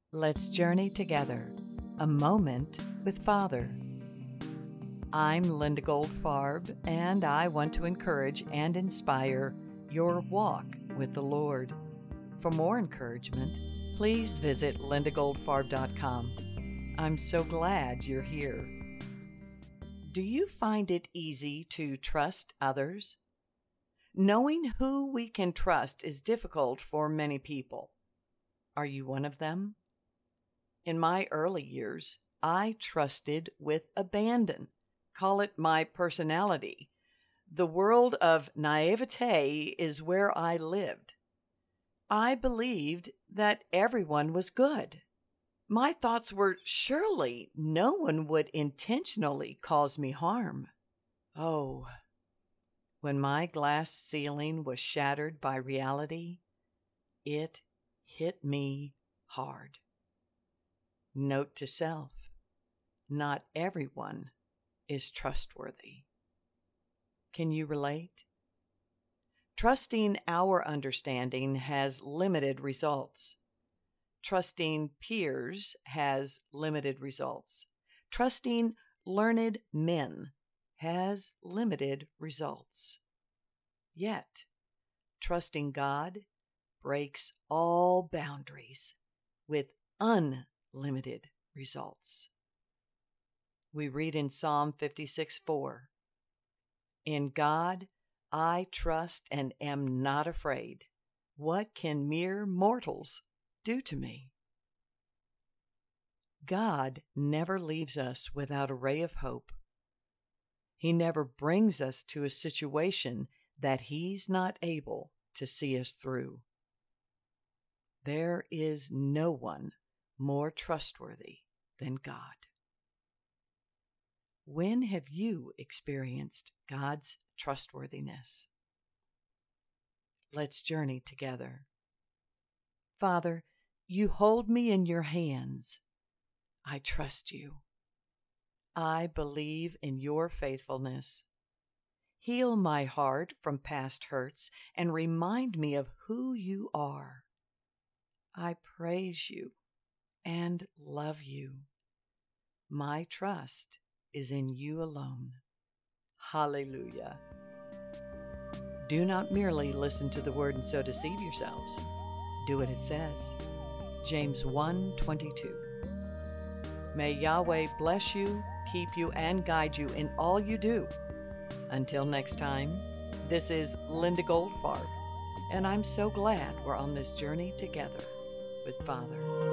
Let's journey together. A moment with Father. I'm Linda Goldfarb, and I want to encourage and inspire your walk with the Lord. For more encouragement, please visit lindagoldfarb.com. I'm so glad you're here. Do you find it easy to trust others? Knowing who we can trust is difficult for many people. Are you one of them? In my early years, I trusted with abandon. Call it my personality. The world of naivete is where I lived. I believed that everyone was good. My thoughts were, surely no one would intentionally cause me harm. Oh, when my glass ceiling was shattered by reality, it hit me hard. Note to self, not everyone is trustworthy. Can you relate? Trusting our understanding has limited results. Trusting peers has limited results. Trusting learned men has limited results. Yet, trusting God breaks all boundaries with unlimited results. We read in Psalm 56:4, "In God I trust and am not afraid. What can mere mortals do to me?" God never leaves us without a ray of hope. He never brings us to a situation that He's not able to see us through. There is no one more trustworthy than God. When have you experienced God's trustworthiness? Let's journey together. Father, you hold me in your hands. I trust you. I believe in your faithfulness. Heal my heart from past hurts and remind me of who you are. I praise you and love you. My trust is in you alone. Hallelujah. Do not merely listen to the word and so deceive yourselves. Do what it says. James 1:22. May Yahweh bless you, keep you, and guide you in all you do. Until next time, this is Linda Goldfarb, and I'm so glad we're on this journey together with Father.